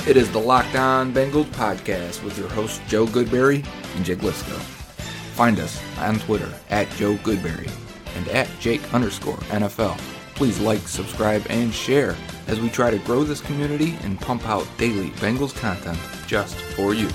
It is the Locked On Bengals podcast with your hosts Joe Goodberry and Jake Lisco. Find us on Twitter at Joe Goodberry and at Jake_NFL. Please like, subscribe, and share as we try to grow this community and pump out daily Bengals content just for you.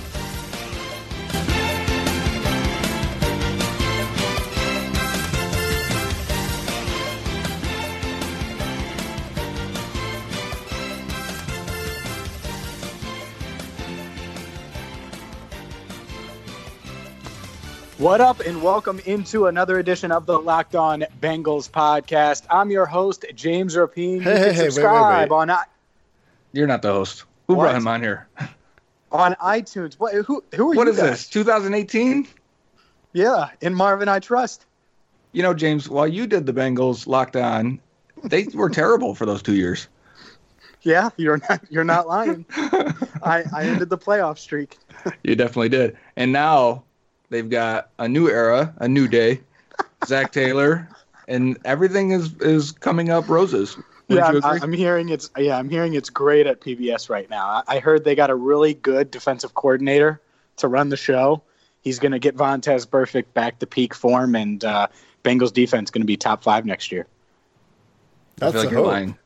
What up, and welcome into another edition of the Locked On Bengals podcast. I'm your host, James Rapien. Wait. You're not the host. Who brought him on here? On iTunes. Who are you? What is this, 2018? Yeah, in Marvin I Trust. You know, James, while you did the Bengals Locked On, they were terrible for those 2 years. Yeah, you're not lying. I ended the playoff streak. You definitely did. And now they've got a new era, a new day, Zach Taylor, and everything is coming up roses. I'm hearing it's great at PBS right now. I heard they got a really good defensive coordinator to run the show. He's going to get Vontaze Burfict back to peak form, and Bengals defense going to be top 5 next year. I feel like you're lying.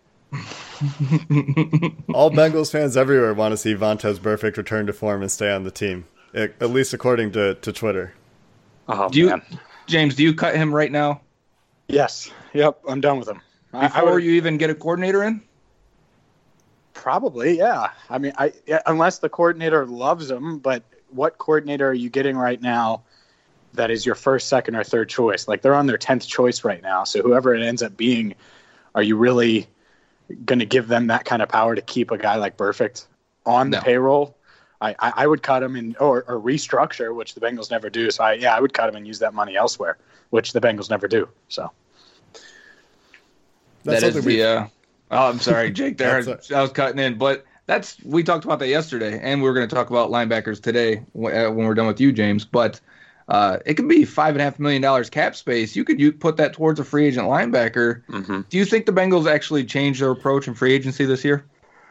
All Bengals fans everywhere want to see Vontaze Burfict return to form and stay on the team. At least according to Twitter. Oh, man. James, do you cut him right now? Yes. Yep, I'm done with him. Before you even get a coordinator in? Probably, yeah. I mean, unless the coordinator loves him, but what coordinator are you getting right now that is your first, second, or third choice? Like, they're on their 10th choice right now, so whoever it ends up being, are you really going to give them that kind of power to keep a guy like Burfict on the payroll? I would cut him or restructure, which the Bengals never do. So I would cut him and use that money elsewhere, which the Bengals never do. So I'm sorry, Jake. There, I was cutting in, but we talked about that yesterday, and we were going to talk about linebackers today when we're done with you, James. But it could be $5.5 million cap space. You could put that towards a free agent linebacker. Mm-hmm. Do you think the Bengals actually changed their approach in free agency this year?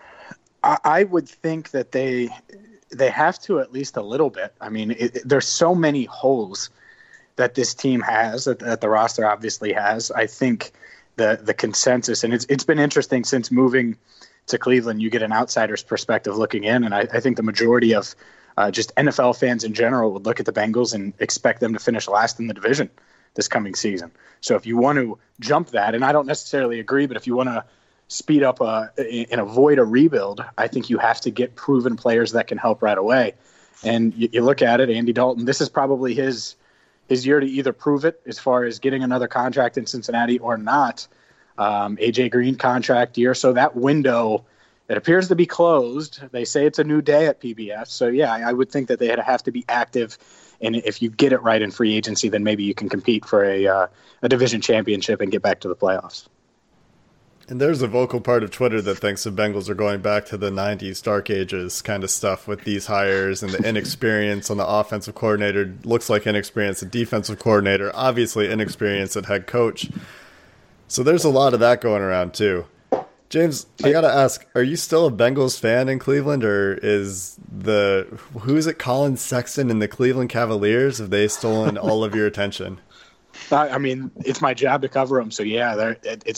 I would think that they have to, at least a little bit. I mean, there's so many holes that this team has, that the roster obviously has. I think the consensus, and it's been interesting since moving to Cleveland, you get an outsider's perspective looking in, and I think the majority of just NFL fans in general would look at the Bengals and expect them to finish last in the division this coming season. So if you want to jump that, and I don't necessarily agree, but if you want to speed up and avoid a rebuild, I think you have to get proven players that can help right away. And you look at it, Andy Dalton, this is probably his year to either prove it as far as getting another contract in Cincinnati or not. AJ Green contract year. So that window, it appears to be closed. They say it's a new day at PBS. So yeah, I would think that they'd have to be active. And if you get it right in free agency, then maybe you can compete for a division championship and get back to the playoffs. And there's a vocal part of Twitter that thinks the Bengals are going back to the 90s dark ages kind of stuff with these hires and the inexperience on the offensive coordinator. Looks like inexperience at defensive coordinator, obviously inexperience at head coach. So there's a lot of that going around too. James, I got to ask, are you still a Bengals fan in Cleveland, or who's it, Colin Sexton and the Cleveland Cavaliers? Have they stolen all of your attention? I mean, it's my job to cover them. So yeah,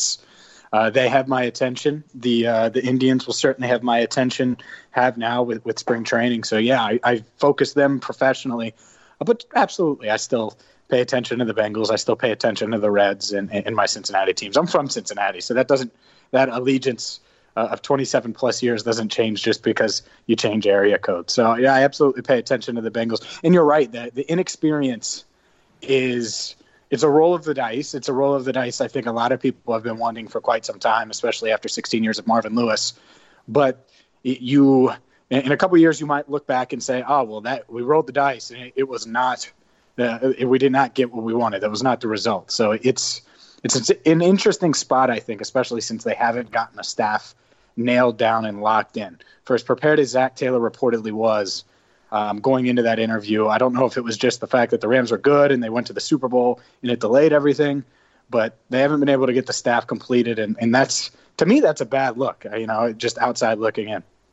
they have my attention. The Indians will certainly have my attention, have now with spring training. So, yeah, I focus them professionally. But absolutely, I still pay attention to the Bengals. I still pay attention to the Reds and my Cincinnati teams. I'm from Cincinnati, so that allegiance of 27-plus years doesn't change just because you change area code. So, yeah, I absolutely pay attention to the Bengals. And you're right, the inexperience is – it's a roll of the dice. It's a roll of the dice I think a lot of people have been wanting for quite some time, especially after 16 years of Marvin Lewis. But in a couple of years, you might look back and say, oh, well, we rolled the dice, and it was not we did not get what we wanted. That was not the result. So it's an interesting spot, I think, especially since they haven't gotten a staff nailed down and locked in. For as prepared as Zach Taylor reportedly was, going into that interview. I don't know if it was just the fact that the Rams are good and they went to the Super Bowl and it delayed everything, but they haven't been able to get the staff completed. And that's, to me, that's a bad look, just outside looking in.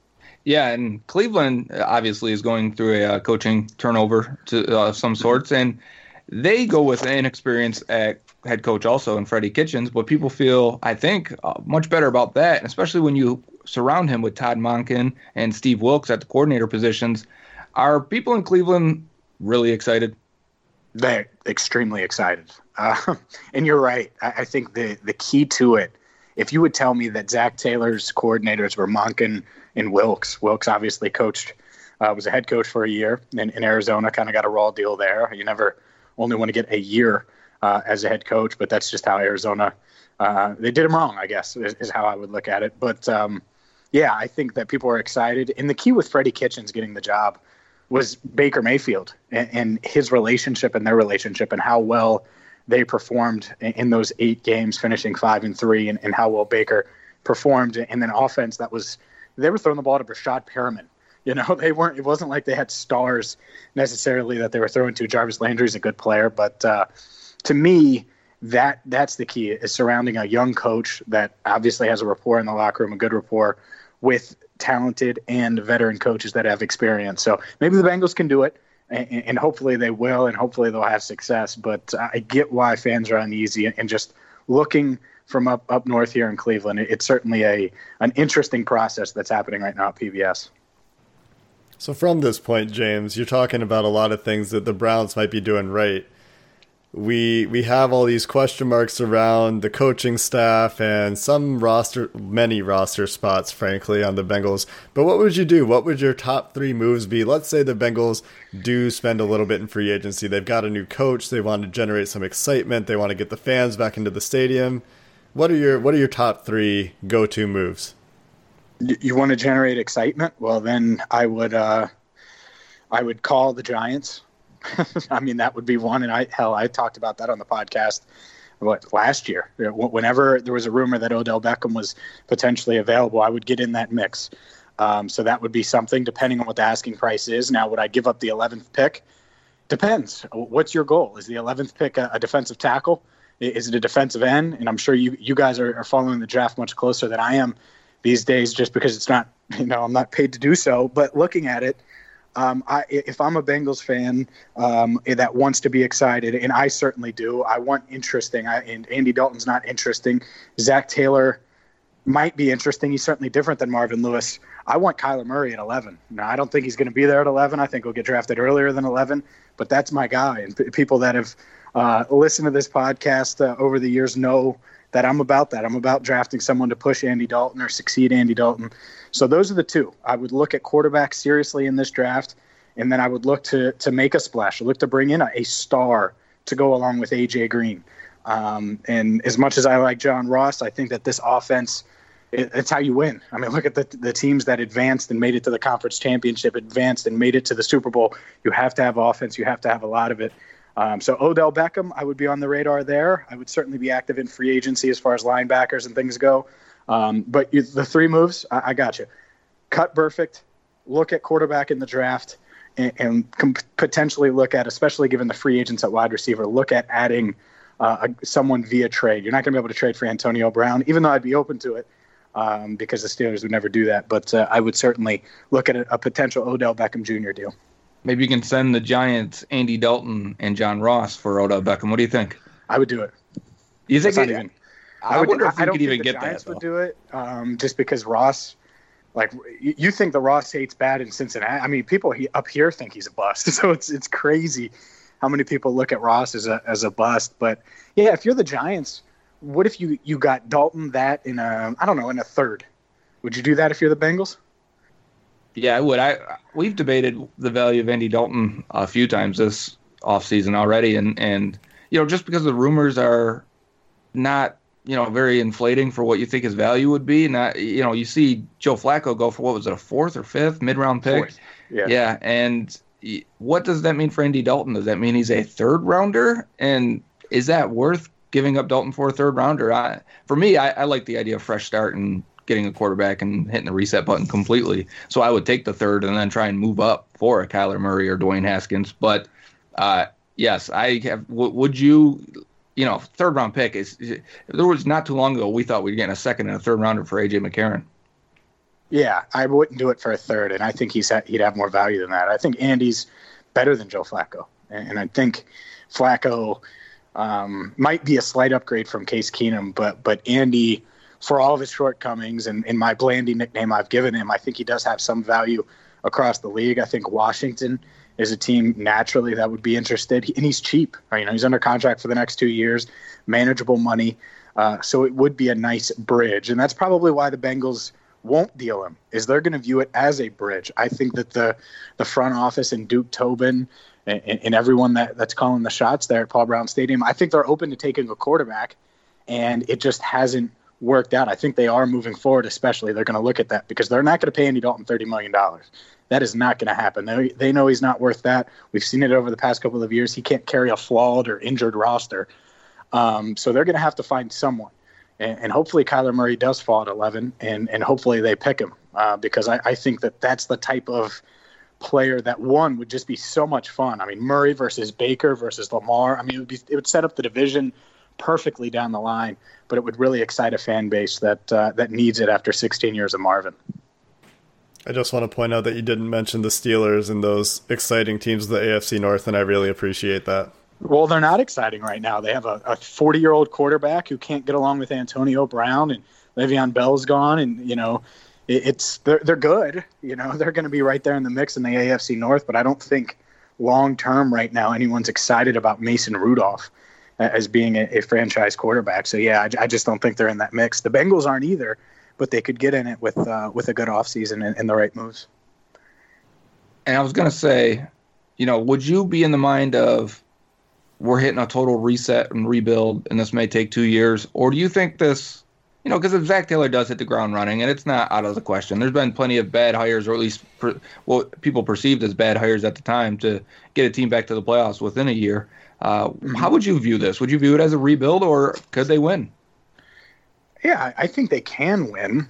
Yeah, and Cleveland obviously is going through a coaching turnover of some sorts, and they go with an inexperienced head coach also in Freddie Kitchens, but people feel, I think, much better about that, especially when you surround him with Todd Monken and Steve Wilks at the coordinator positions. Are people in Cleveland really excited? They're extremely excited. And you're right. I think the key to it, if you would tell me that Zach Taylor's coordinators were Monken and Wilks obviously coached, was a head coach for a year in Arizona, kind of got a raw deal there. You never only want to get a year as a head coach, but that's just how Arizona, they did him wrong, I guess, is how I would look at it. But yeah, I think that people are excited. And the key with Freddie Kitchens getting the job was Baker Mayfield and his relationship and their relationship and how well they performed in those 8 games, finishing 5-3, and how well Baker performed. And then offense they were throwing the ball to Brashad Perriman. You know, it wasn't like they had stars necessarily that they were throwing to. Jarvis Landry's a good player, but to me, that's the key, is surrounding a young coach that obviously has a rapport in the locker room, a good rapport with talented and veteran coaches that have experience. So maybe the Bengals can do it, and hopefully they will, and hopefully they'll have success. But I get why fans are uneasy, and just looking from up north here in Cleveland, it's certainly an interesting process that's happening right now at PBS. So from this point, James, you're talking about a lot of things that the Browns might be doing right. We have all these question marks around the coaching staff and many roster spots, frankly, on the Bengals. But what would you do? What would your top 3 moves be? Let's say the Bengals do spend a little bit in free agency. They've got a new coach. They want to generate some excitement. They want to get the fans back into the stadium. What are your top 3 go-to moves? You want to generate excitement? Well, then I would call the Giants. I mean, that would be one. And I talked about that on the podcast last year. Whenever there was a rumor that Odell Beckham was potentially available, I would get in that mix. So that would be something, depending on what the asking price is. Now, would I give up the 11th pick? Depends. What's your goal? Is the 11th pick a defensive tackle? Is it a defensive end? And I'm sure you guys are following the draft much closer than I am these days, just because it's not, I'm not paid to do so. But looking at it, if I'm a Bengals fan that wants to be excited, and I certainly do, I want interesting. And Andy Dalton's not interesting. Zach Taylor might be interesting. He's certainly different than Marvin Lewis. I want Kyler Murray at 11. Now, I don't think he's going to be there at 11. I think he'll get drafted earlier than 11. But that's my guy. And people that have listened to this podcast over the years know that I'm about that. I'm about drafting someone to push Andy Dalton or succeed Andy Dalton. So those are the 2. I would look at quarterback seriously in this draft, and then I would look to make a splash. I look to bring in a star to go along with A.J. Green. And as much as I like John Ross, I think that this offense, it's how you win. I mean, look at the teams that advanced and made it to the conference championship, advanced and made it to the Super Bowl. You have to have offense. You have to have a lot of it. So Odell Beckham, I would be on the radar there. I would certainly be active in free agency as far as linebackers and things go. But the 3 moves, I got you. Cut Burfict, look at quarterback in the draft, and potentially look at, especially given the free agents at wide receiver, look at adding someone via trade. You're not going to be able to trade for Antonio Brown, even though I'd be open to it, because the Steelers would never do that. But I would certainly look at a potential Odell Beckham Jr. deal. Maybe you can send the Giants Andy Dalton and John Ross for Odell Beckham. What do you think? I would do it. You think? I wonder if we could even get that. I don't think the Giants would do it, just because Ross. Like, you think the Ross hate's bad in Cincinnati? I mean, people up here think he's a bust. So it's crazy how many people look at Ross as a bust. But yeah, if you're the Giants, what if you got Dalton in a third? Would you do that if you're the Bengals? Yeah, I would. We've debated the value of Andy Dalton a few times this offseason already, and just because the rumors are not very inflating for what you think his value would be. Not, you see Joe Flacco go for, what was it, a 4th or 5th mid-round pick? 4th. Yeah. Yeah. And what does that mean for Andy Dalton? Does that mean he's a 3rd rounder? And is that worth giving up Dalton for a 3rd rounder? For me, I like the idea of fresh start and getting a quarterback and hitting the reset button completely. So I would take the 3rd and then try and move up for a Kyler Murray or Dwayne Haskins. But yes, I have. Would you? 3rd round pick is. There was not too long ago we thought we'd get a 2nd and a 3rd rounder for AJ McCarron. Yeah, I wouldn't do it for a third, and I think he'd have more value than that. I think Andy's better than Joe Flacco, and I think Flacco might be a slight upgrade from Case Keenum, but Andy, for all of his shortcomings and in my Blandy nickname I've given him, I think he does have some value across the league. I think Washington is a team naturally that would be interested, and he's cheap. He's under contract for the next 2 years, manageable money, so it would be a nice bridge, and that's probably why the Bengals won't deal him, is they're going to view it as a bridge. I think that the front office and Duke Tobin and everyone that's calling the shots there at Paul Brown Stadium, I think they're open to taking a quarterback, and it just hasn't worked out. I think they are moving forward, especially. They're going to look at that because they're not going to pay Andy Dalton $30 million. That is not going to happen. They know he's not worth that. We've seen it over the past couple of years. He can't carry a flawed or injured roster. So they're going to have to find someone. And hopefully Kyler Murray does fall at 11, and hopefully they pick him because I think that's the type of player that one would just be so much fun. I mean, Murray versus Baker versus Lamar. I mean, it would set up the division perfectly down the line, but it would really excite a fan base that needs it after 16 years of Marvin. I just want to point out that you didn't mention the Steelers and those exciting teams of the AFC North, and I really appreciate that. Well, they're not exciting right now. They have a 40-year-old quarterback who can't get along with Antonio Brown, and Le'Veon Bell's gone, and they're good. They're going to be right there in the mix in the AFC North, but I don't think long-term right now anyone's excited about Mason Rudolph as being a franchise quarterback. So, yeah, I just don't think they're in that mix. The Bengals aren't either, but they could get in it with a good offseason and the right moves. And I was going to say, would you be in the mind of we're hitting a total reset and rebuild, and this may take 2 years? Or do you think this, because if Zach Taylor does hit the ground running, and it's not out of the question, there's been plenty of bad hires, or at least people perceived as bad hires at the time, to get a team back to the playoffs within a year. How would you view this? Would you view it as a rebuild, or could they win? Yeah, I think they can win.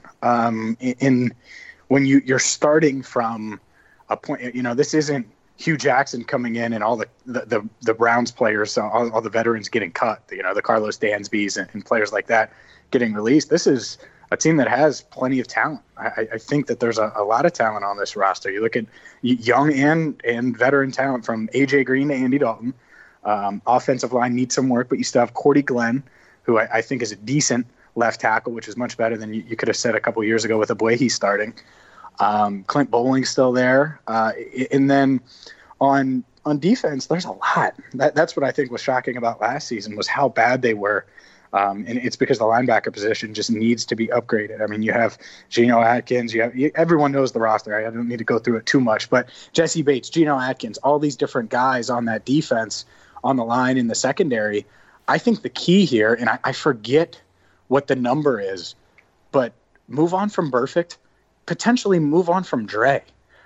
When you're starting from a point, this isn't Hugh Jackson coming in and all the Browns players, all the veterans getting cut, the Carlos Dansbys and players like that getting released. This is a team that has plenty of talent. I think that there's a lot of talent on this roster. You look at young and veteran talent from A.J. Green to Andy Dalton. Offensive line needs some work, but you still have Cordy Glenn, who I think is a decent left tackle, which is much better than you could have said a couple years ago with the way he's starting. Clint Bowling's still there. And then on defense, there's a lot. That's what I think was shocking about last season was how bad they were. And it's because the linebacker position just needs to be upgraded. I mean, you have Geno Atkins. Everyone knows the roster. I don't need to go through it too much. But Jesse Bates, Geno Atkins, all these different guys on that defense, on the line in the secondary. I think the key here, and I forget what the number is, but move on from Burfict, potentially move on from Dre.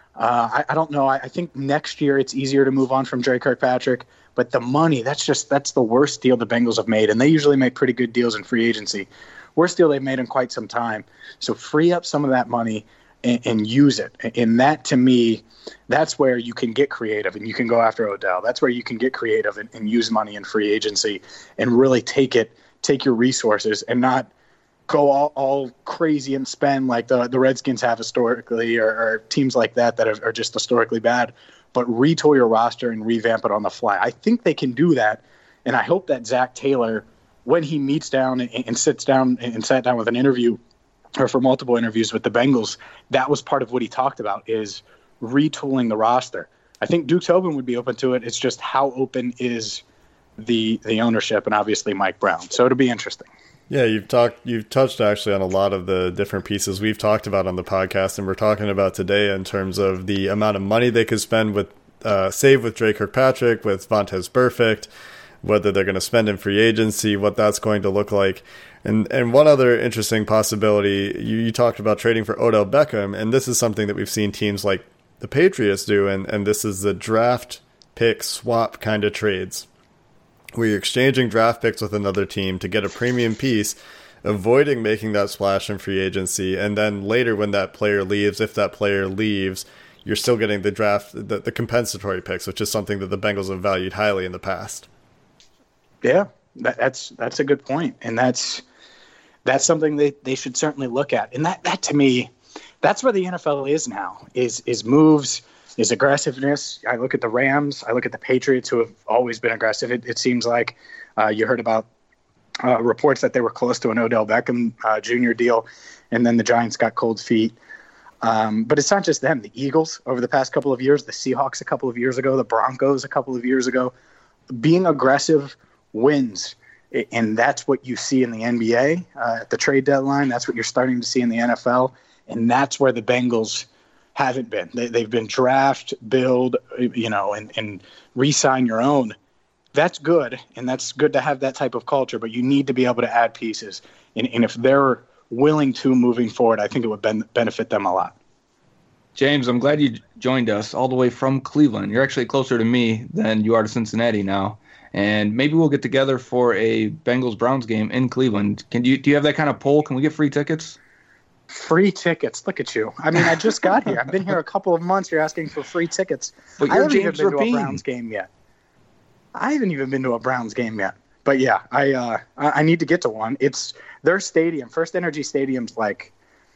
I don't know. I think next year it's easier to move on from Dre Kirkpatrick, but the money, that's the worst deal the Bengals have made, and they usually make pretty good deals in free agency. Worst deal they've made in quite some time. So free up some of that money and use it. And that, to me, that's where you can get creative and you can go after Odell. That's where you can get creative and use money in free agency and really take your resources and not go all crazy and spend like the Redskins have historically or teams like that are just historically bad, but retool your roster and revamp it on the fly. I think they can do that, and I hope that Zach Taylor, when he meets down and sits down and sat down with an interview or for multiple interviews with the Bengals, that was part of what he talked about is retooling the roster. I think Duke Tobin would be open to it. It's just how open is the ownership and obviously Mike Brown. So it'll be interesting. Yeah, you've touched actually on a lot of the different pieces we've talked about on the podcast, and we're talking about today in terms of the amount of money they could spend with save with Dre Kirkpatrick, with Vontaze Burfict, whether they're going to spend in free agency, what that's going to look like. And one other interesting possibility, you talked about trading for Odell Beckham, and this is something that we've seen teams like the Patriots do, and this is the draft pick swap kind of trades, where you're exchanging draft picks with another team to get a premium piece, avoiding making that splash in free agency, and then later when that player leaves, if that player leaves, you're still getting the compensatory picks, which is something that the Bengals have valued highly in the past. Yeah, that's a good point, and that's something they should certainly look at. And that to me, that's where the NFL is now, is moves, is aggressiveness. I look at the Rams, I look at the Patriots, who have always been aggressive. It seems like you heard about reports that they were close to an Odell Beckham Jr. deal, and then the Giants got cold feet. But it's not just them. The Eagles over the past couple of years, the Seahawks a couple of years ago, the Broncos a couple of years ago, being aggressive wins. And that's what you see in the NBA at the trade deadline. That's what you're starting to see in the NFL. And that's where the Bengals haven't been. They've been draft, build, and re-sign your own. That's good, and that's good to have that type of culture, but you need to be able to add pieces. And if they're willing to moving forward, I think it would benefit them a lot. James, I'm glad you joined us all the way from Cleveland. You're actually closer to me than you are to Cincinnati now. And maybe we'll get together for a Bengals-Browns game in Cleveland. Do you have that kind of pull? Can we get free tickets? Free tickets. Look at you. I mean, I just got here. I've been here a couple of months. You're asking for free tickets. But I you're haven't even James been to Rapine. a Browns game yet. I haven't even been to a Browns game yet. But yeah, I need to get to one. It's their stadium. First Energy Stadium's like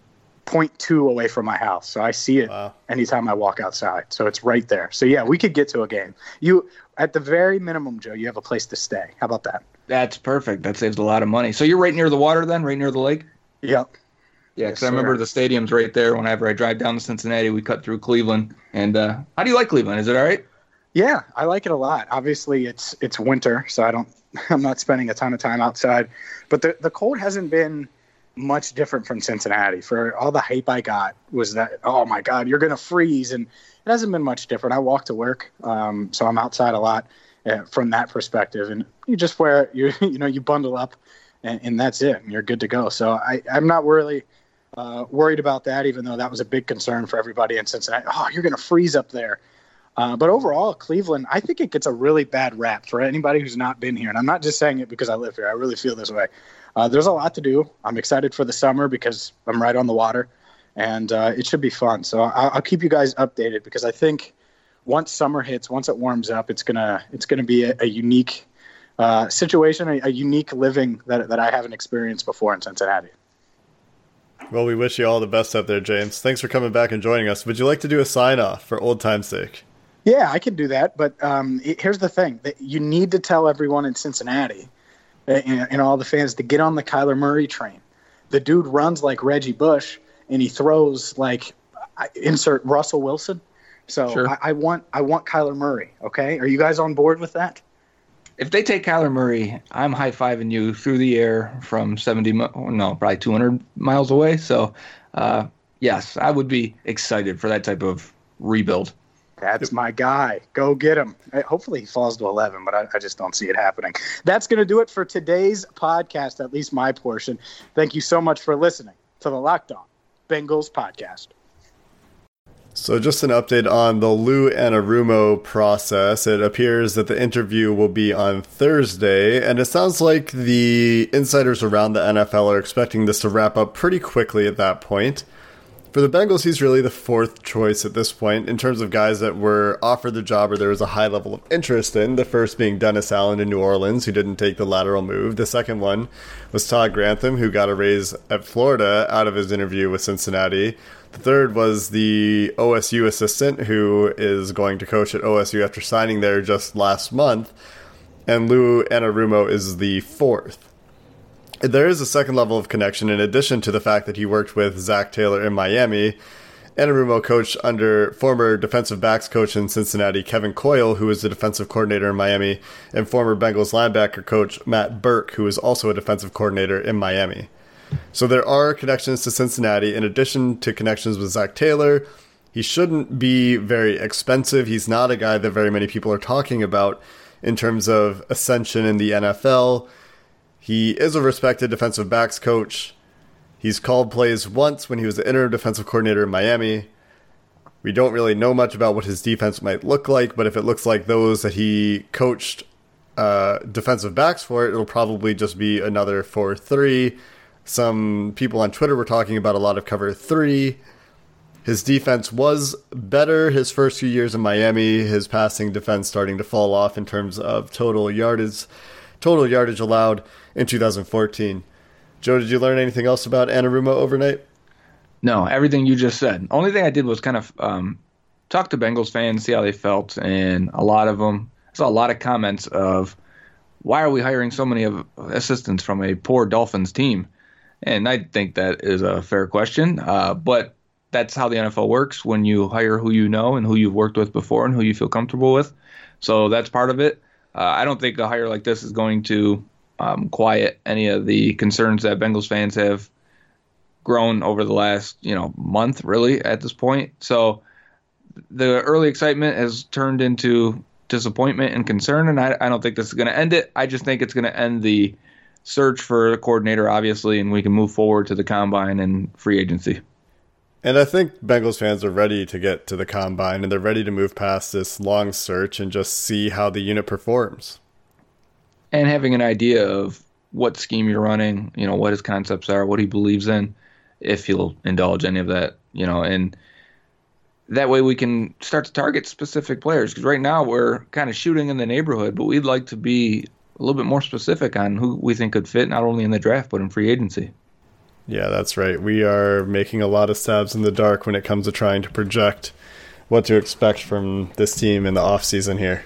0.2 away from my house. So I see it anytime I walk outside. So it's right there. So yeah, we could get to a game. At the very minimum, Joe, you have a place to stay. How about that? That's perfect. That saves a lot of money. So you're right near the water then, right near the lake? Yep. Yeah, because I remember the stadium's right there. Whenever I drive down to Cincinnati, we cut through Cleveland. And how do you like Cleveland? Is it all right? Yeah, I like it a lot. Obviously, it's winter, so I'm not spending a ton of time outside. But the cold hasn't been much different from Cincinnati. For all the hype I got was that, oh my God, you're going to freeze, and it hasn't been much different. I walk to work, so I'm outside a lot from that perspective. And you just wear you bundle up, and that's it, and you're good to go. So I'm not really worried about that, even though that was a big concern for everybody in Cincinnati. Oh, you're going to freeze up there. But overall, Cleveland, I think it gets a really bad rap for anybody who's not been here. And I'm not just saying it because I live here. I really feel this way. There's a lot to do. I'm excited for the summer because I'm right on the water, and it should be fun. So I'll keep you guys updated because I think once summer hits, once it warms up, it's gonna be a unique situation, a unique living that I haven't experienced before in Cincinnati. Well, we wish you all the best up there, James. Thanks for coming back and joining us. Would you like to do a sign-off for old time's sake? Yeah, I can do that. But here's the thing. That you need to tell everyone in Cincinnati and all the fans to get on the Kyler Murray train. The dude runs like Reggie Bush, and he throws like insert Russell Wilson. So sure. I want Kyler Murray, okay? Are you guys on board with that? If they take Kyler Murray, I'm high-fiving you through the air from probably 200 miles away. So, yes, I would be excited for that type of rebuild. That's my guy. Go get him. Hopefully he falls to 11, but I just don't see it happening. That's going to do it for today's podcast, at least my portion. Thank you so much for listening to the Locked On Bengals podcast. So just an update on the Lou Anarumo process. It appears that the interview will be on Thursday, and it sounds like the insiders around the NFL are expecting this to wrap up pretty quickly at that point. For the Bengals, he's really the fourth choice at this point in terms of guys that were offered the job or there was a high level of interest in. The first being Dennis Allen in New Orleans, who didn't take the lateral move. The second one was Todd Grantham, who got a raise at Florida out of his interview with Cincinnati. The third was the OSU assistant, who is going to coach at OSU after signing there just last month. And Lou Anarumo is the fourth. There is a second level of connection in addition to the fact that he worked with Zach Taylor in Miami. Anarumo coached under former defensive backs coach in Cincinnati, Kevin Coyle, who was the defensive coordinator in Miami, and former Bengals linebacker coach Matt Burke, who was also a defensive coordinator in Miami. So there are connections to Cincinnati. In addition to connections with Zach Taylor, he shouldn't be very expensive. He's not a guy that very many people are talking about in terms of ascension in the NFL. He is a respected defensive backs coach. He's called plays once when he was the interim defensive coordinator in Miami. We don't really know much about what his defense might look like, but if it looks like those that he coached defensive backs for, it'll probably just be another 4-3. Some people on Twitter were talking about a lot of cover 3. His defense was better his first few years in Miami. His passing defense starting to fall off in terms of total yardage allowed in 2014. Joe, did you learn anything else about Anarumo overnight? No, everything you just said. Only thing I did was kind of talk to Bengals fans, see how they felt, and a lot of them I saw a lot of comments of why are we hiring so many of assistants from a poor Dolphins team? And I think that is a fair question, but that's how the NFL works when you hire who you know and who you've worked with before and who you feel comfortable with. So that's part of it. I don't think a hire like this is going to quiet any of the concerns that Bengals fans have grown over the last month, really, at this point. So the early excitement has turned into disappointment and concern, and I don't think this is going to end it. I just think it's going to end the search for a coordinator, obviously, and we can move forward to the combine and free agency. And I think Bengals fans are ready to get to the combine, and they're ready to move past this long search and just see how the unit performs. And having an idea of what scheme you're running, what his concepts are, what he believes in, if he'll indulge any of that, and that way we can start to target specific players. Because right now we're kind of shooting in the neighborhood, but we'd like to be a little bit more specific on who we think could fit, not only in the draft, but in free agency. Yeah, that's right. We are making a lot of stabs in the dark when it comes to trying to project what to expect from this team in the offseason here.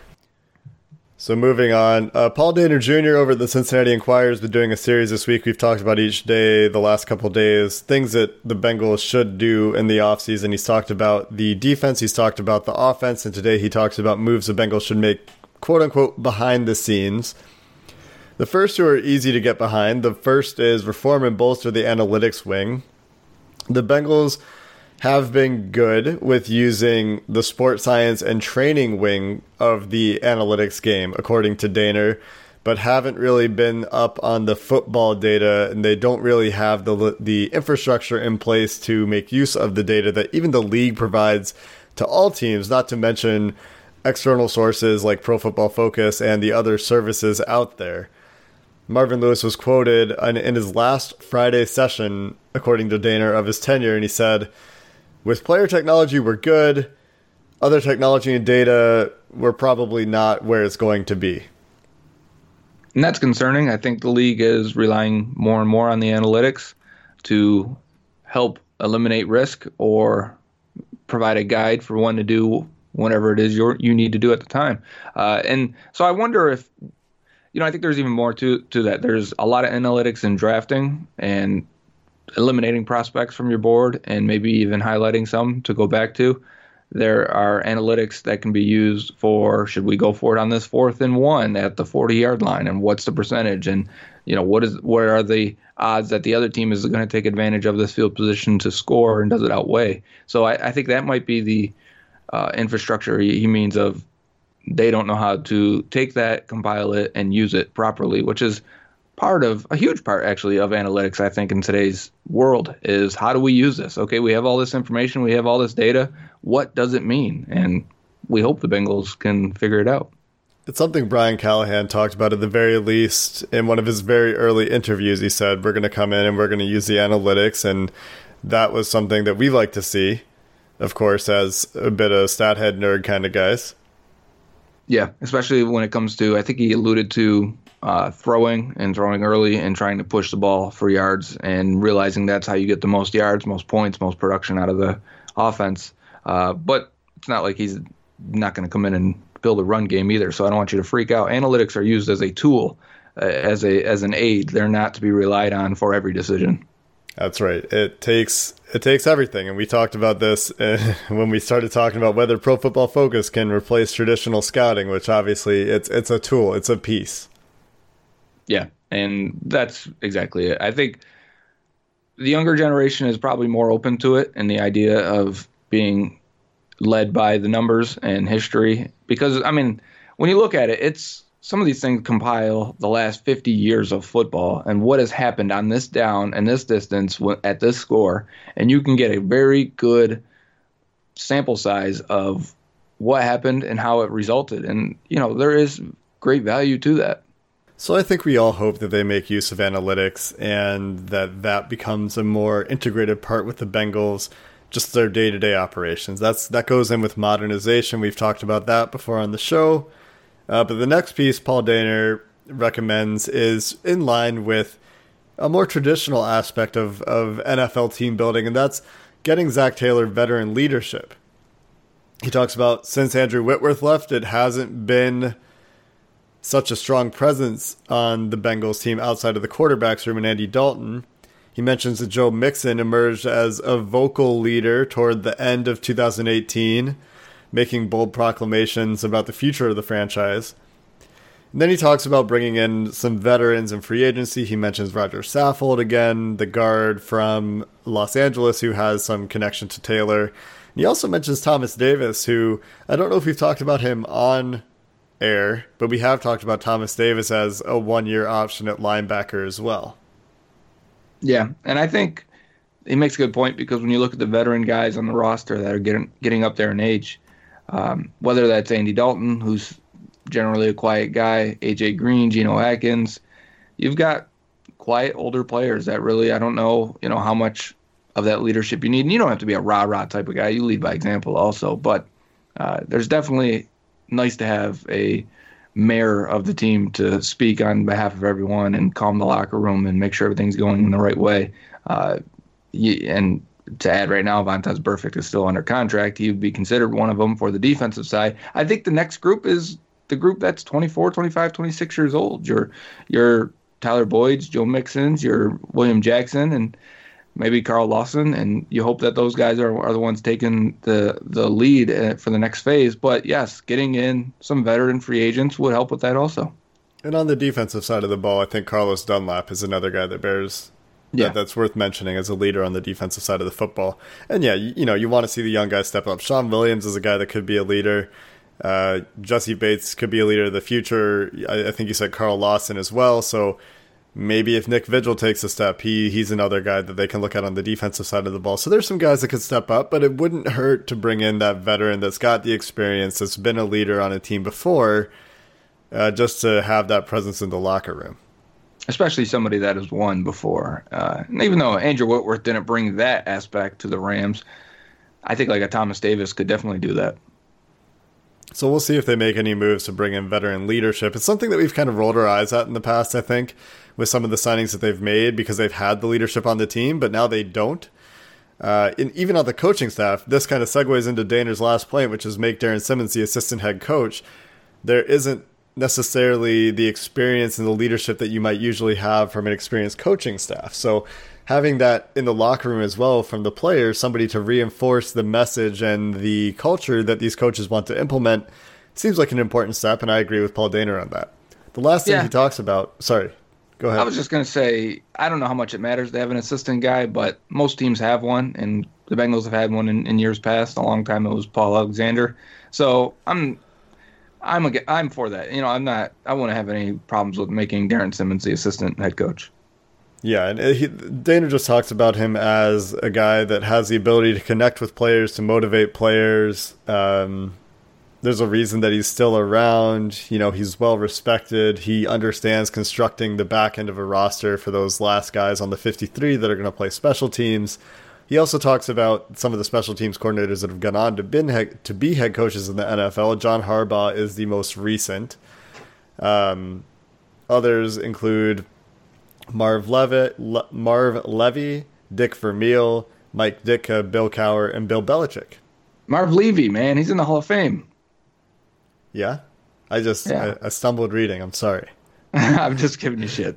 So moving on, Paul Dehner Jr. over at the Cincinnati Enquirer has been doing a series this week. We've talked about each day, the last couple of days, things that the Bengals should do in the offseason. He's talked about the defense, he's talked about the offense, and today he talks about moves the Bengals should make, quote-unquote, behind the scenes. The first two are easy to get behind. The first is reform and bolster the analytics wing. The Bengals have been good with using the sports science and training wing of the analytics game, according to Dehner, but haven't really been up on the football data, and they don't really have the infrastructure in place to make use of the data that even the league provides to all teams, not to mention external sources like Pro Football Focus and the other services out there. Marvin Lewis was quoted in his last Friday session, according to Dehner, of his tenure, and he said, "With player technology, we're good. Other technology and data, we're probably not where it's going to be." And that's concerning. I think the league is relying more and more on the analytics to help eliminate risk or provide a guide for when to do whatever it is you need to do at the time. And so I wonder if, I think there's even more to that. There's a lot of analytics in drafting and eliminating prospects from your board and maybe even highlighting some to go back to. There are analytics that can be used for, should we go for it on this 4th and 1 at the 40-yard line, and what's the percentage, and what are the odds that the other team is going to take advantage of this field position to score, and does it outweigh? So I think that might be the infrastructure he means of they don't know how to take that, compile it, and use it properly, which is a huge part actually of analytics, I think, in today's world, is how do we use this? Okay, we have all this information, we have all this data. What does it mean? And we hope the Bengals can figure it out. It's something Brian Callahan talked about at the very least in one of his very early interviews. He said, we're going to come in and we're going to use the analytics, and that was something that we like to see, of course, as a bit of stat head nerd kind of guys. Yeah, especially when it comes to, I think he alluded to throwing early and trying to push the ball for yards and realizing that's how you get the most yards, most points, most production out of the offense. But it's not like he's not going to come in and build a run game either, so I don't want you to freak out. Analytics are used as a tool, as an aid. They're not to be relied on for every decision. That's right. It takes everything, and we talked about this when we started talking about whether Pro Football Focus can replace traditional scouting, which obviously it's a tool, it's a piece. Yeah, and that's exactly it. I think the younger generation is probably more open to it and the idea of being led by the numbers and history, because, I mean, when you look at it, it's some of these things compile the last 50 years of football and what has happened on this down and this distance at this score, and you can get a very good sample size of what happened and how it resulted. And, there is great value to that. So I think we all hope that they make use of analytics and that becomes a more integrated part with the Bengals, just their day-to-day operations. That goes in with modernization. We've talked about that before on the show. But the next piece Paul Dehner recommends is in line with a more traditional aspect of NFL team building, and that's getting Zach Taylor veteran leadership. He talks about since Andrew Whitworth left, it hasn't been such a strong presence on the Bengals team outside of the quarterbacks room and Andy Dalton. He mentions that Joe Mixon emerged as a vocal leader toward the end of 2018, making bold proclamations about the future of the franchise. And then he talks about bringing in some veterans in free agency. He mentions Roger Saffold again, the guard from Los Angeles who has some connection to Taylor. And he also mentions Thomas Davis, who I don't know if we've talked about him on air, but we have talked about Thomas Davis as a one-year option at linebacker as well. Yeah, and I think he makes a good point because when you look at the veteran guys on the roster that are getting up there in age, whether that's Andy Dalton, who's generally a quiet guy, AJ Green, Geno Atkins, you've got quiet older players that really, I don't know, how much of that leadership you need. And you don't have to be a rah-rah type of guy. You lead by example also. But there's definitely nice to have a mayor of the team to speak on behalf of everyone and calm the locker room and make sure everything's going in the right way. And to add right now, Vontaze Burfict is still under contract. He would be considered one of them for the defensive side. I think the next group is the group that's 24, 25, 26 years old. Your Tyler Boyd's, Joe Mixon's, your William Jackson, and maybe Carl Lawson, and you hope that those guys are the ones taking the lead for the next phase. But yes, getting in some veteran free agents would help with that also. And on the defensive side of the ball, I think Carlos Dunlap is another guy that bears that's worth mentioning as a leader on the defensive side of the football. And yeah, you want to see the young guys step up. Sean Williams is a guy that could be a leader. Jesse Bates could be a leader of the future. I think you said Carl Lawson as well. So maybe if Nick Vigil takes a step, he's another guy that they can look at on the defensive side of the ball. So there's some guys that could step up, but it wouldn't hurt to bring in that veteran that's got the experience, that's been a leader on a team before, just to have that presence in the locker room. Especially somebody that has won before. And even though Andrew Whitworth didn't bring that aspect to the Rams, I think like a Thomas Davis could definitely do that. So we'll see if they make any moves to bring in veteran leadership. It's something that we've kind of rolled our eyes at in the past, I think, with some of the signings that they've made because they've had the leadership on the team, but now they don't. And even on the coaching staff, this kind of segues into Daner's last point, which is make Darrin Simmons the assistant head coach. There isn't necessarily the experience and the leadership that you might usually have from an experienced coaching staff. So having that in the locker room as well from the players, somebody to reinforce the message and the culture that these coaches want to implement, seems like an important step, and I agree with Paul Dehner on that. The last thing he talks about... Sorry, go ahead. I was just going to say, I don't know how much it matters to have an assistant guy, but most teams have one, and the Bengals have had one in years past. A long time it was Paul Alexander. So I'm for that. I wouldn't have any problems with making Darrin Simmons the assistant head coach. Yeah, and Dehner just talks about him as a guy that has the ability to connect with players, to motivate players. There's a reason that he's still around. He's well respected. He understands constructing the back end of a roster for those last guys on the 53 that are going to play special teams. He also talks about some of the special teams coordinators that have gone on to be head coaches in the NFL. John Harbaugh is the most recent. Others include Marv Levy, Dick Vermeil, Mike Ditka, Bill Cowher, and Bill Belichick. Marv Levy, man, he's in the Hall of Fame. Yeah? I stumbled reading. I'm sorry. I'm just giving you shit.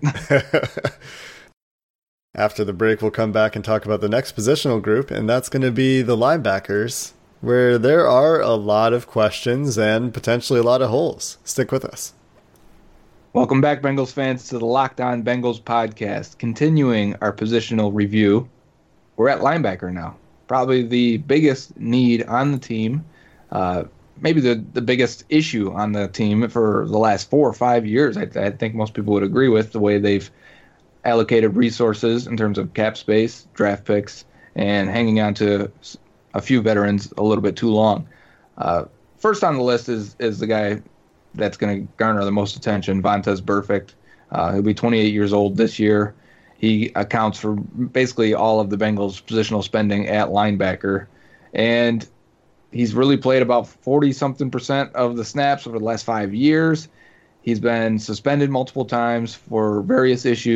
After the break, we'll come back and talk about the next positional group, and that's going to be the linebackers, where there are a lot of questions and potentially a lot of holes. Stick with us. Welcome back, Bengals fans, to the Locked On Bengals podcast. Continuing our positional review, we're at linebacker now. Probably the biggest need on the team, maybe the biggest issue on the team for the last 4 or 5 years. I think most people would agree with the way they've allocated resources in terms of cap space, draft picks, and hanging on to a few veterans a little bit too long. First on the list is the guy that's going to garner the most attention, Vontaze Burfict. He'll be 28 years old this year. He accounts for basically all of the Bengals' positional spending at linebacker. And he's really played about 40-something% of the snaps over the last 5 years. He's been suspended multiple times for various issues.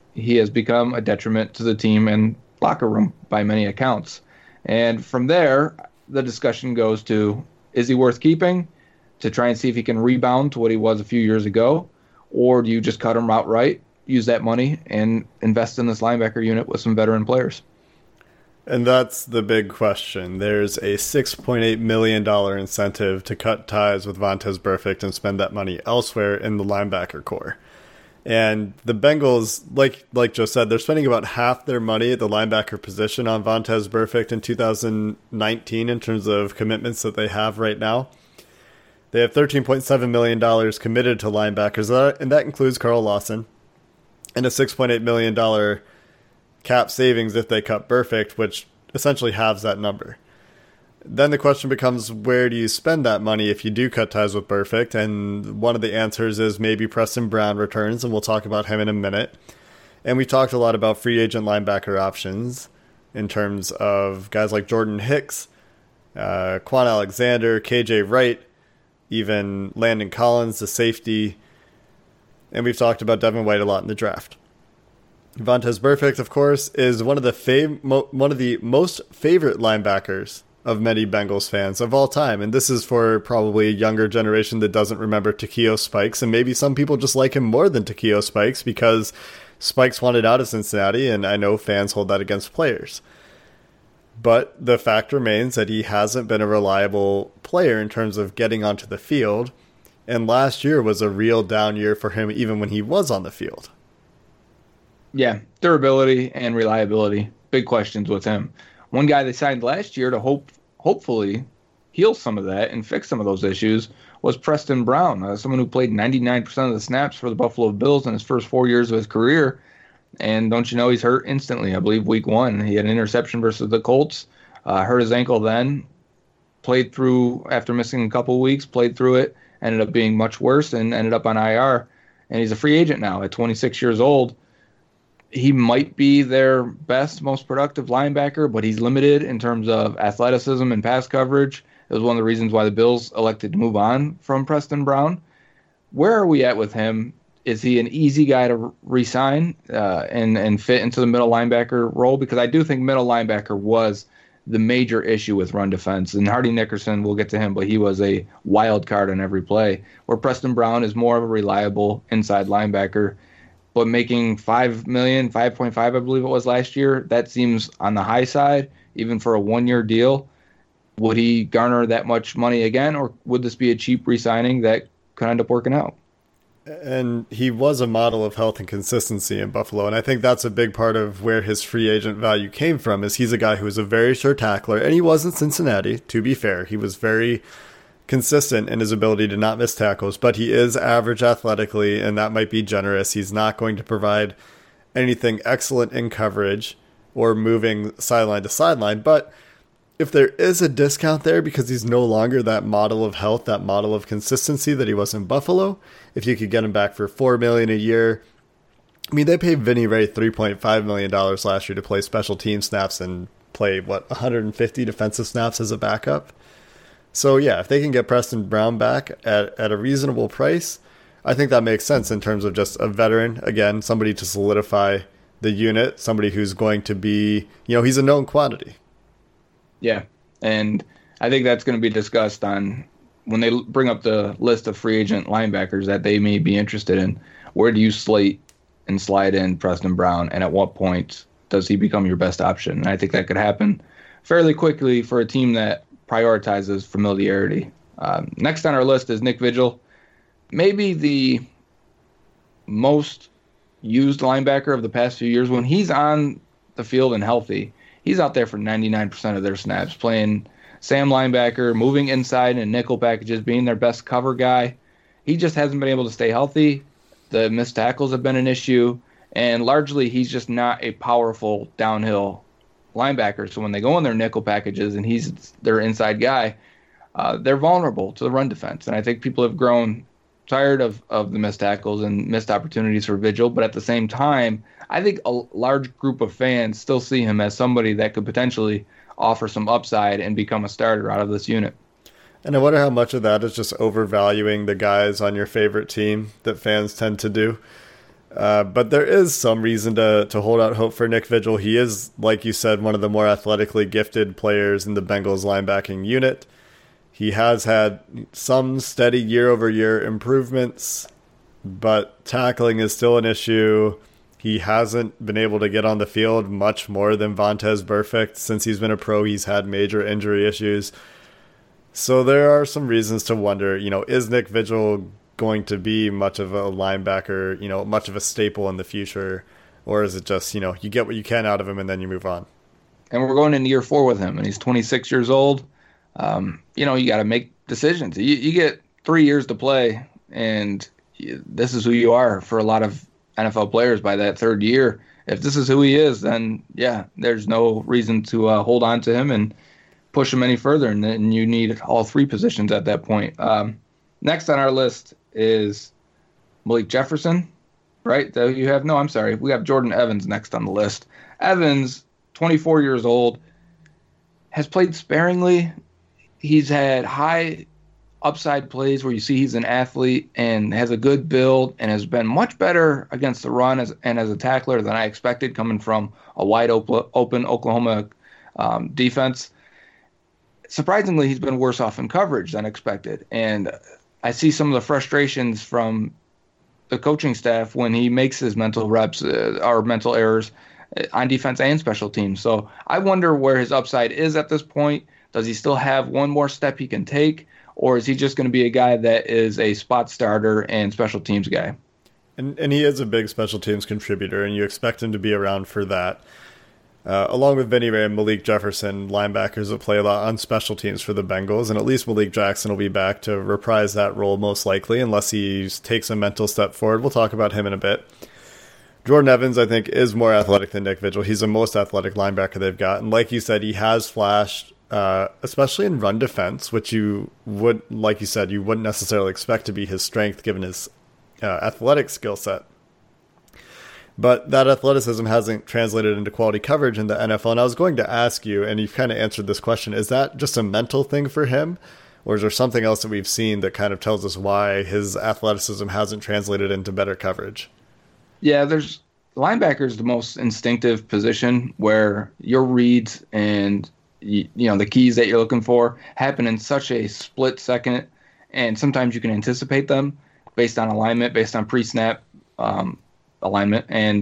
he has become a detriment to the team and locker room by many accounts. And from there, the discussion goes to, is he worth keeping to try and see if he can rebound to what he was a few years ago? Or do you just cut him outright, use that money, and invest in this linebacker unit with some veteran players? And that's the big question. There's a $6.8 million incentive to cut ties with Vontaze Burfict and spend that money elsewhere in the linebacker core. And the Bengals, like Joe said, they're spending about half their money at the linebacker position on Vontaze Burfict in 2019 in terms of commitments that they have right now. They have $13.7 million committed to linebackers, and that includes Carl Lawson, and a $6.8 million cap savings if they cut Burfict, which essentially halves that number. Then the question becomes, where do you spend that money if you do cut ties with Burfict? And one of the answers is maybe Preston Brown returns, and we'll talk about him in a minute. And we talked a lot about free agent linebacker options in terms of guys like Jordan Hicks, Quan Alexander, KJ Wright, even Landon Collins, the safety. And we've talked about Devin White a lot in the draft. Vontaze Burfict, of course, is one of the most favorite linebackers of many Bengals fans of all time. And this is for probably a younger generation that doesn't remember Takeo Spikes. And maybe some people just like him more than Takeo Spikes because Spikes wanted out of Cincinnati, and I know fans hold that against players. But the fact remains that he hasn't been a reliable player in terms of getting onto the field. And last year was a real down year for him even when he was on the field. Yeah, durability and reliability, big questions with him. One guy they signed last year to hopefully heal some of that and fix some of those issues was Preston Brown, someone who played 99% of the snaps for the Buffalo Bills in his first 4 years of his career. And don't you know, he's hurt instantly. I believe week 1, he had an interception versus the Colts, hurt his ankle then, played through after missing a couple of weeks, played through it, ended up being much worse and ended up on IR. And he's a free agent now at 26 years old. He might be their best, most productive linebacker, but he's limited in terms of athleticism and pass coverage. It was one of the reasons why the Bills elected to move on from Preston Brown. Where are we at with him? Is he an easy guy to re-sign and fit into the middle linebacker role? Because I do think middle linebacker was the major issue with run defense. And Hardy Nickerson, we'll get to him, but he was a wild card on every play, where Preston Brown is more of a reliable inside linebacker. But making $5 million, 5.5, I believe it was last year, that seems on the high side, even for a one-year deal. Would he garner that much money again, or would this be a cheap re-signing that could end up working out? And he was a model of health and consistency in Buffalo, and I think that's a big part of where his free agent value came from, is he's a guy who was a very sure tackler, and he was in Cincinnati, to be fair. He was very consistent in his ability to not miss tackles, but he is average athletically, and that might be generous. He's not going to provide anything excellent in coverage or moving sideline to sideline, but if there is a discount there because he's no longer that model of health, that model of consistency that he was in Buffalo, if you could get him back for $4 million a year. I mean, they paid Vinny Ray $3.5 million last year to play special team snaps and play, 150 defensive snaps as a backup? So yeah, if they can get Preston Brown back at a reasonable price, I think that makes sense in terms of just a veteran, again, somebody to solidify the unit, somebody who's going to be, he's a known quantity. Yeah, and I think that's going to be discussed on when they bring up the list of free agent linebackers that they may be interested in. Where do you slate and slide in Preston Brown, and at what point does he become your best option? And I think that could happen fairly quickly for a team that prioritizes familiarity. Next on our list is Nick Vigil, maybe the most used linebacker of the past few years. When he's on the field and healthy, he's out there for 99% of their snaps, playing Sam linebacker, moving inside in nickel packages, being their best cover guy. He just hasn't been able to stay healthy. The missed tackles have been an issue, and largely he's just not a powerful downhill linebacker. So when they go in their nickel packages and he's their inside guy, they're vulnerable to the run defense. And I think people have grown tired of the missed tackles and missed opportunities for Vigil. But at the same time, I think a large group of fans still see him as somebody that could potentially offer some upside and become a starter out of this unit. And I wonder how much of that is just overvaluing the guys on your favorite team that fans tend to do. But there is some reason to hold out hope for Nick Vigil. He is, like you said, one of the more athletically gifted players in the Bengals linebacking unit. He has had some steady year-over-year improvements, but tackling is still an issue. He hasn't been able to get on the field much more than Vontaze Burfict. Since he's been a pro, he's had major injury issues. So there are some reasons to wonder, is Nick Vigil going to be much of a linebacker, much of a staple in the future? Or is it just, you get what you can out of him and then you move on? And we're going into year 4 with him, and he's 26 years old. You got to make decisions. You get 3 years to play, and this is who you are for a lot of NFL players by that 3rd year. If this is who he is, then yeah, there's no reason to hold on to him and push him any further. And then you need all 3 positions at that point. Next on our list is Malik Jefferson, right? We have Jordan Evans next on the list. Evans, 24 years old, has played sparingly. He's had high upside plays where you see he's an athlete and has a good build and has been much better against the run as a tackler than I expected, coming from a wide open Oklahoma defense. Surprisingly, he's been worse off in coverage than expected. And I see some of the frustrations from the coaching staff when he makes his mental reps or mental errors on defense and special teams. So I wonder where his upside is at this point. Does he still have one more step he can take? Or is he just going to be a guy that is a spot starter and special teams guy? And he is a big special teams contributor, and you expect him to be around for that. Along with Vinny Ray and Malik Jefferson, linebackers that play a lot on special teams for the Bengals, and at least Malik Jackson will be back to reprise that role most likely, unless he takes a mental step forward. We'll talk about him in a bit. Jordan Evans, I think, is more athletic than Nick Vigil. He's the most athletic linebacker they've got, and like you said, he has flashed, especially in run defense, which you wouldn't necessarily expect to be his strength given his athletic skill set. But that athleticism hasn't translated into quality coverage in the NFL. And I was going to ask you, and you've kind of answered this question, is that just a mental thing for him? Or is there something else that we've seen that kind of tells us why his athleticism hasn't translated into better coverage? Yeah, linebacker is the most instinctive position where your reads and the keys that you're looking for happen in such a split second, and sometimes you can anticipate them based on alignment, based on pre-snap alignment. And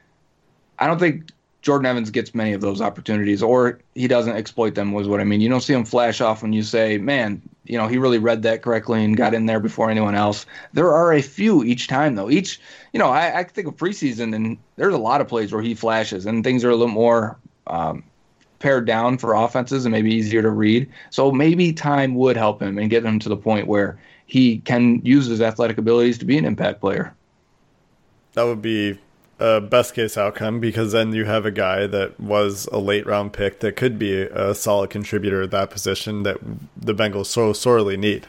I don't think Jordan Evans gets many of those opportunities, or he doesn't exploit them, was what I mean. You don't see him flash off when you say, man, he really read that correctly and got in there before anyone else. There are a few each time, though. I think of preseason, and there's a lot of plays where he flashes, and things are a little more pared down for offenses and maybe easier to read. So maybe time would help him and get him to the point where he can use his athletic abilities to be an impact player. That would be a best case outcome, because then you have a guy that was a late round pick that could be a solid contributor at that position that the Bengals so sorely need.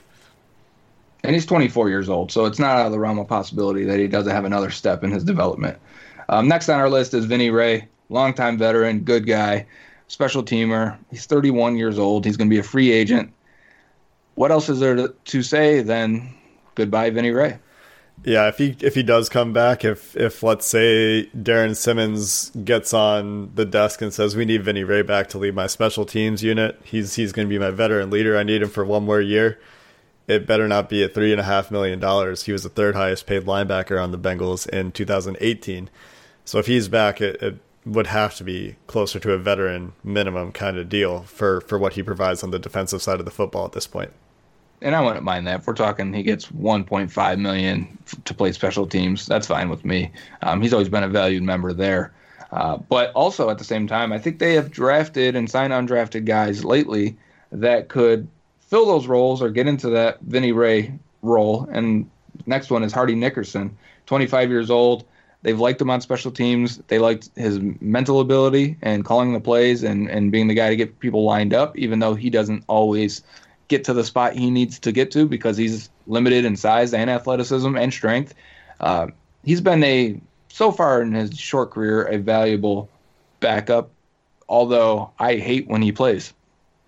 And he's 24 years old, so it's not out of the realm of possibility that he doesn't have another step in his development. Next on our list is Vinny Ray, longtime veteran, good guy, special teamer. He's 31 years old. He's going to be a free agent. What else is there to say than goodbye, Vinny Ray? Yeah, if he does come back, if let's say Darren Simmons gets on the desk and says, we need Vinny Ray back to lead my special teams unit, he's going to be my veteran leader, I need him for one more year, it better not be at $3.5 million. He was the 3rd highest paid linebacker on the Bengals in 2018. So if he's back, it would have to be closer to a veteran minimum kind of deal for what he provides on the defensive side of the football at this point. And I wouldn't mind that. If we're talking he gets $1.5 million to play special teams, that's fine with me. He's always been a valued member there. But also at the same time, I think they have drafted and signed undrafted guys lately that could fill those roles or get into that Vinny Ray role. And next one is Hardy Nickerson, 25 years old. They've liked him on special teams. They liked his mental ability and calling the plays and being the guy to get people lined up, even though he doesn't always get to the spot he needs to get to because he's limited in size and athleticism and strength. He's been so far in his short career, a valuable backup, although I hate when he plays.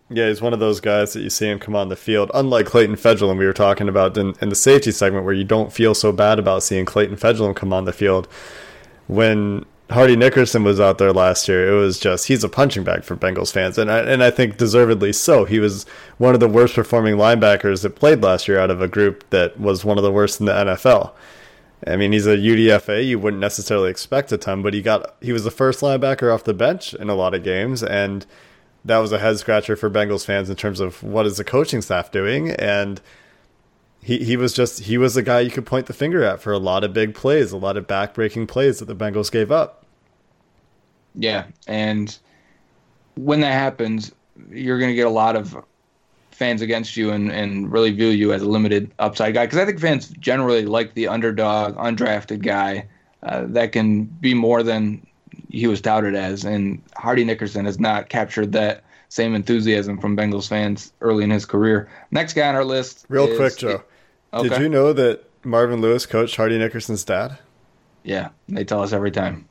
Yeah, he's one of those guys that you see him come on the field. Unlike Clayton Fejedelem, we were talking about in the safety segment, where you don't feel so bad about seeing Clayton Fejedelem come on the field. When Hardy Nickerson was out there last year, it was just, he's a punching bag for Bengals fans, and I think deservedly so. He was one of the worst performing linebackers that played last year out of a group that was one of the worst in the NFL. I mean, he's a UDFA. You wouldn't necessarily expect a ton, but he was the first linebacker off the bench in a lot of games, and that was a head scratcher for Bengals fans in terms of what is the coaching staff doing. And he was the guy you could point the finger at for a lot of big plays, a lot of back-breaking plays that the Bengals gave up. Yeah, and when that happens, you're going to get a lot of fans against you and really view you as a limited upside guy. Because I think fans generally like the underdog, undrafted guy that can be more than he was touted as. And Hardy Nickerson has not captured that same enthusiasm from Bengals fans early in his career. Next guy on our list. Real quick, Joe. Okay. Did you know that Marvin Lewis coached Hardy Nickerson's dad? Yeah, they tell us every time.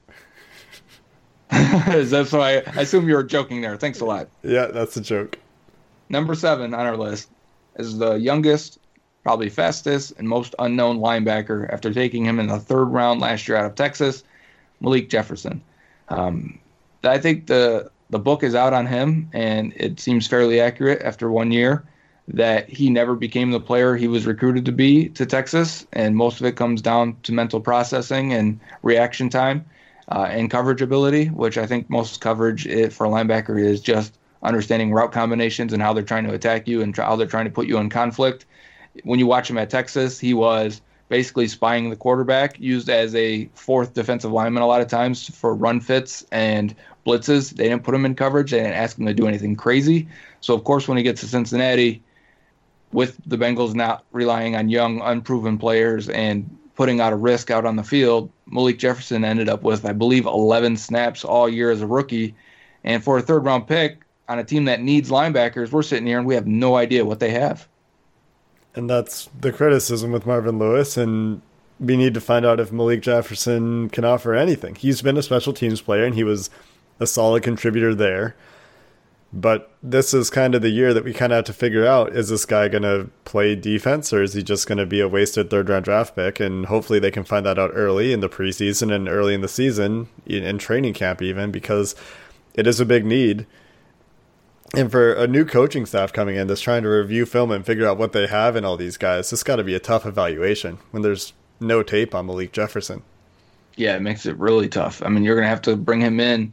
That's why I assume you were joking there. Thanks a lot. Yeah, that's a joke. Number 7 on our list is the youngest, probably fastest, and most unknown linebacker after taking him in the 3rd round last year out of Texas, Malik Jefferson. I think the book is out on him, and it seems fairly accurate after 1 year that he never became the player he was recruited to be to Texas, and most of it comes down to mental processing and reaction time and coverage ability, which I think most coverage for a linebacker is just understanding route combinations and how they're trying to attack you and how they're trying to put you in conflict. When you watch him at Texas, he was basically spying the quarterback, used as a 4th defensive lineman a lot of times for run fits and blitzes. They didn't put him in coverage. They didn't ask him to do anything crazy. So, of course, when he gets to Cincinnati, with the Bengals not relying on young, unproven players and putting out a risk out on the field, Malik Jefferson ended up with, I believe, 11 snaps all year as a rookie. And for a 3rd-round pick on a team that needs linebackers, we're sitting here and we have no idea what they have. And that's the criticism with Marvin Lewis, and we need to find out if Malik Jefferson can offer anything. He's been a special teams player, and he was a solid contributor there. But this is kind of the year that we kind of have to figure out, is this guy going to play defense, or is he just going to be a wasted 3rd-round draft pick? And hopefully they can find that out early in the preseason and early in the season, in training camp even, because it is a big need. And for a new coaching staff coming in that's trying to review film and figure out what they have in all these guys, this got to be a tough evaluation when there's no tape on Malik Jefferson. Yeah, it makes it really tough. I mean, you're going to have to bring him in.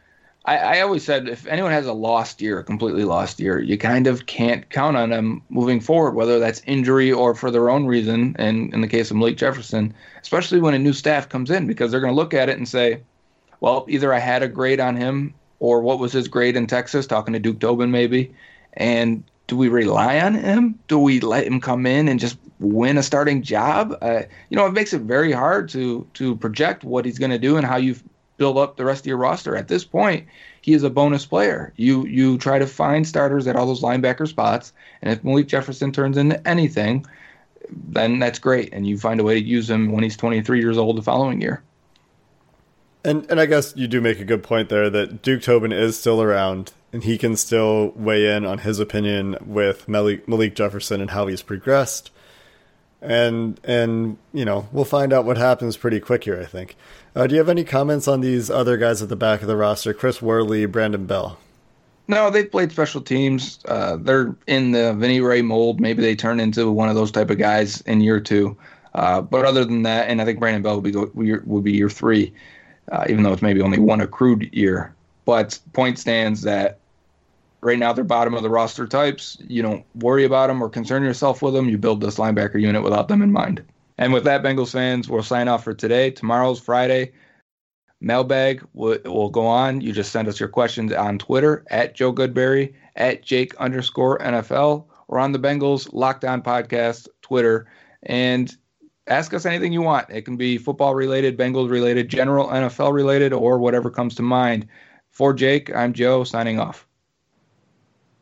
I always said if anyone has a lost year, a completely lost year, you kind of can't count on them moving forward, whether that's injury or for their own reason. And in the case of Malik Jefferson, especially when a new staff comes in, because they're going to look at it and say, well, either I had a grade on him or what was his grade in Texas, talking to Duke Tobin maybe, and do we rely on him? Do we let him come in and just win a starting job? It makes it very hard to project what he's going to do and how you build up the rest of your roster. At this point, he is a bonus player. You try to find starters at all those linebacker spots, and if Malik Jefferson turns into anything, then that's great, and you find a way to use him when he's 23 years old the following year. And I guess you do make a good point there that Duke Tobin is still around, and he can still weigh in on his opinion with Malik Jefferson and how he's progressed. And we'll find out what happens pretty quick here, I think. Do you have any comments on these other guys at the back of the roster, Chris Worley, Brandon Bell? No, they've played special teams. They're in the Vinny Ray mold. Maybe they turn into one of those type of guys in year 2. But other than that, and I think Brandon Bell would be year 3. Even though it's maybe only one accrued year. But point stands that right now they're bottom of the roster types. You don't worry about them or concern yourself with them. You build this linebacker unit without them in mind. And with that, Bengals fans, we'll sign off for today. Tomorrow's Friday. Mailbag will go on. You just send us your questions on Twitter, at Joe Goodberry, at Jake_NFL, or on the Bengals Locked On Podcast Twitter. And ask us anything you want. It can be football related, Bengals related, general NFL related, or whatever comes to mind. For Jake, I'm Joe, signing off.